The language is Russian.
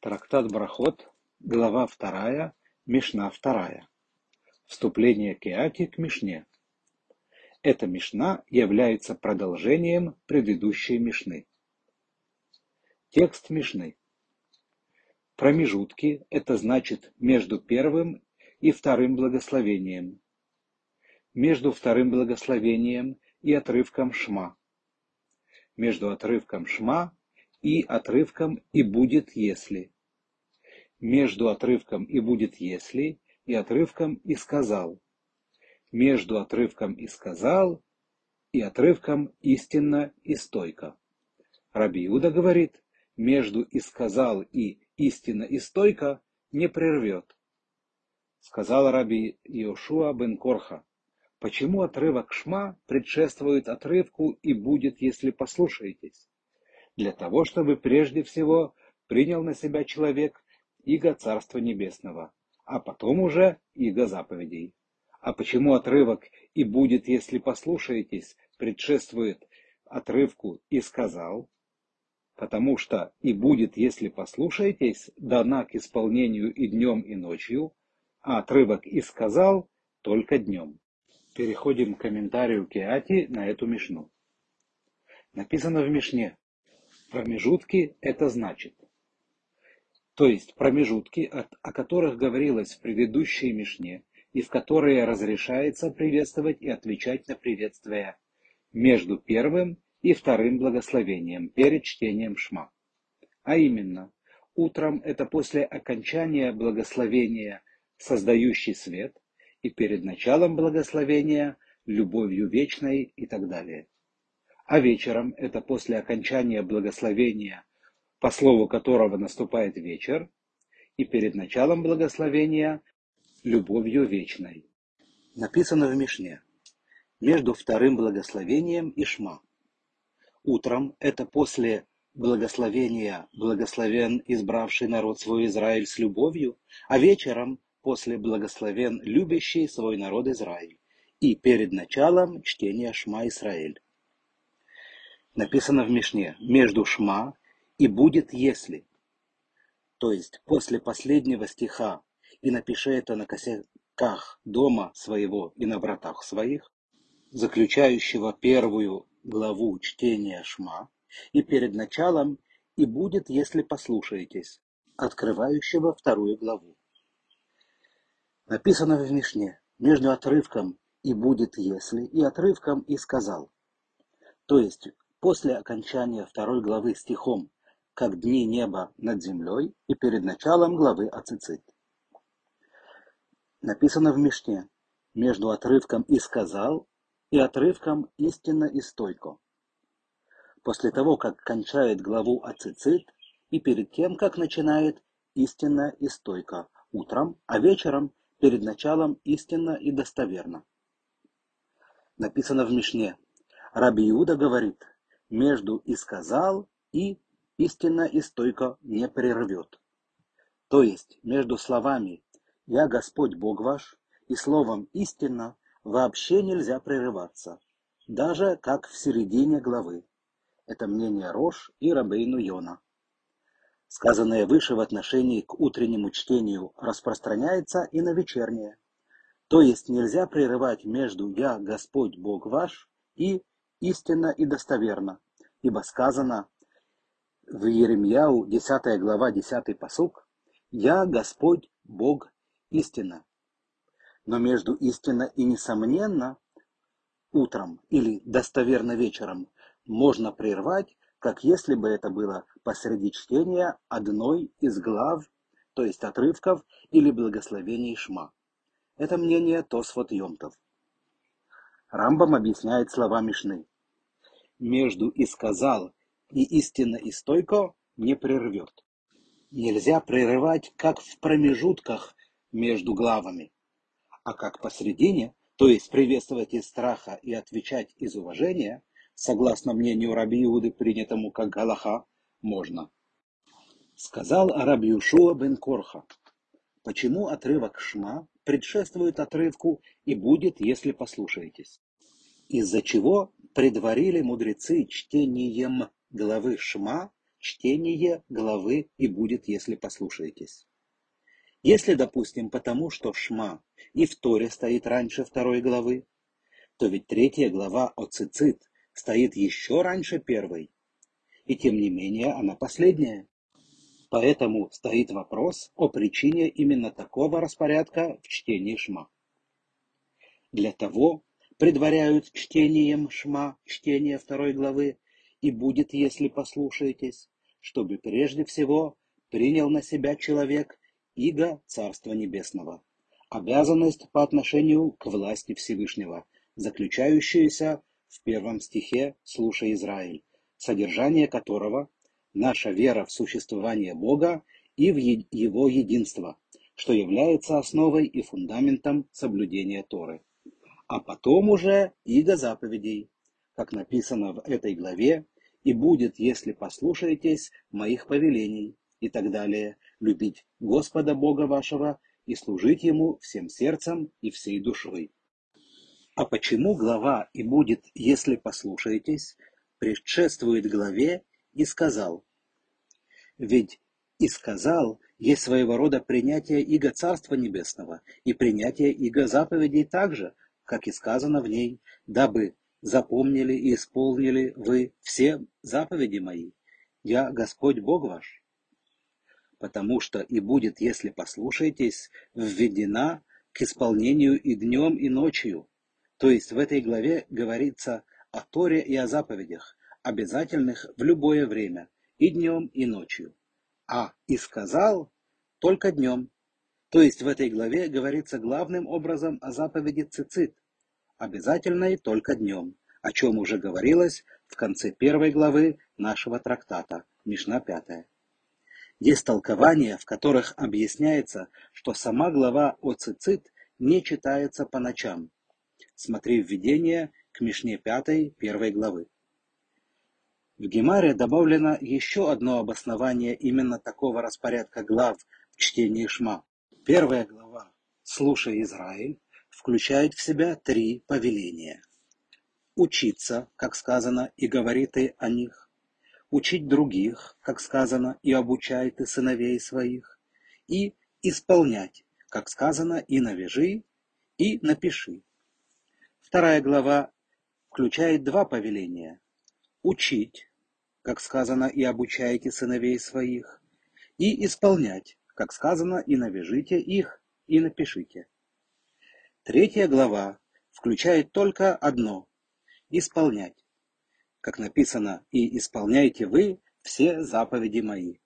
Трактат Брахот, глава 2, Мишна 2. Вступление Кеати к Мишне. Эта Мишна является продолжением предыдущей Мишны. Текст Мишны. Промежутки – это значит между первым и вторым благословением, между вторым благословением и отрывком Шма, между отрывком Шма и отрывком «И будет, если», между отрывком «И будет, если» и отрывком «И сказал», между отрывком «И сказал» и отрывком «Истинно и стойко». Раби Иуда говорит, между «И сказал» и «Истинно и стойко» не прервет. Сказал раби Иошуа бен Корха, почему отрывок Шма предшествует отрывку «И будет, если послушаетесь»? Для того, чтобы прежде всего принял на себя человек иго Царства Небесного, а потом уже иго заповедей. А почему отрывок «И будет, если послушаетесь» предшествует отрывку «И сказал»? Потому что «И будет, если послушаетесь» дана к исполнению и днем, и ночью, а отрывок «И сказал» только днем. Переходим к комментарию Кеати на эту Мишну. Написано в Мишне: промежутки – это значит. То есть промежутки, о которых говорилось в предыдущей Мишне, и в которые разрешается приветствовать и отвечать на приветствия между первым и вторым благословением перед чтением Шма. А именно, утром это после окончания благословения «Создающий свет» и перед началом благословения «Любовью вечной» и так далее. А вечером это после окончания благословения, по слову которого наступает вечер, и перед началом благословения любовью вечной. Написано в Мишне: между вторым благословением и Шма. Утром это после благословения «Благословен избравший народ свой Израиль с любовью», а вечером после «Благословен любящий свой народ Израиль» и перед началом чтения Шма Исраэль. Написано в Мишне: между Шма и будет, если. То есть после последнего стиха «И напиши это на косяках дома своего и на вратах своих», заключающего первую главу чтения Шма, и перед началом «И будет, если послушаетесь», открывающего вторую главу. Написано в Мишне между отрывком «И будет, если» и отрывком «И сказал». То есть после окончания второй главы стихом «Как дни неба над землей» и перед началом главы о цицит. Написано в Мишне между отрывком «И сказал» и отрывком «Истинно и стойко». После того, как кончает главу о цицит и перед тем, как начинает «Истинно и стойко» утром, а вечером перед началом «Истинно и достоверно». Написано в Мишне: Раби Иуда говорит, между «И сказал» и «Истинно и стойко» не прервет. То есть между словами «Я Господь Бог ваш» и словом «истинно» вообще нельзя прерываться, даже как в середине главы. Это мнение Рош и Рабейну Йона. Сказанное выше в отношении к утреннему чтению распространяется и на вечернее. То есть нельзя прерывать между «Я Господь Бог ваш» и «Истинно и достоверно», ибо сказано в Иеремьяу 10 глава 10 пасук «Я Господь Бог истина». Но между «истинно» и «несомненно» утром или «достоверно» вечером можно прервать, как если бы это было посреди чтения одной из глав, то есть отрывков или благословений Шма. Это мнение Тосфот Йомтов. Рамбам объясняет слова Мишны: между «И сказал» и «Истинно и стойко» не прервет. Нельзя прерывать как в промежутках между главами, а как посредине, то есть приветствовать из страха и отвечать из уважения, согласно мнению раби Иуды, принятому как галаха, можно. Сказал раби Иошуа бен Корха, почему отрывок Шма предшествует отрывку «И будет, если послушаетесь», из-за чего предварили мудрецы чтением главы Шма чтение главы «И будет, если послушаетесь». Если, допустим, потому что Шма и в Торе стоит раньше второй главы, то ведь третья глава о цицит стоит еще раньше первой, и тем не менее она последняя. Поэтому стоит вопрос о причине именно такого распорядка в чтении Шма. Для того предваряют чтением Шма чтение второй главы «И будет, если послушаетесь», чтобы прежде всего принял на себя человек иго Царства Небесного, обязанность по отношению к власти Всевышнего, заключающуюся в 1 стихе «Слушай, Израиль», содержание которого – наша вера в существование Бога и в Его единство, что является основой и фундаментом соблюдения Торы. А потом уже иго заповедей, как написано в этой главе, «И будет, если послушаетесь моих повелений» и так далее, любить Господа Бога вашего и служить Ему всем сердцем и всей душой. А почему глава «И будет, если послушаетесь» предшествует главе «И сказал»? Ведь «И сказал» есть своего рода принятие иго Царства Небесного и принятие иго заповедей также, как и сказано в ней, дабы запомнили и исполнили вы все заповеди мои. Я Господь Бог ваш. Потому что «И будет, если послушаетесь» введена к исполнению и днем, и ночью. То есть в этой главе говорится о Торе и о заповедях, обязательных в любое время, и днем, и ночью. А «И сказал» только днем. То есть в этой главе говорится главным образом о заповеди цицит, обязательной только днем, о чем уже говорилось в конце первой главы нашего трактата, Мишна 5. Есть толкования, в которых объясняется, что сама глава о цицит не читается по ночам. Смотри введение к Мишне 5, 1 главы. В Гемаре добавлено еще одно обоснование именно такого распорядка глав в чтении Шма. Первая глава «Слушай, Израиль» включает в себя 3 повеления. Учиться, как сказано, и говори ты о них. Учить других, как сказано, и обучай ты сыновей своих. И исполнять, как сказано, и навяжи, и напиши. Вторая глава включает 2 повеления. Учить, как сказано, и обучайте сыновей своих, и исполнять, как сказано, и навяжите их, и напишите. Третья глава включает только одно – исполнять, как написано, и исполняйте вы все заповеди мои.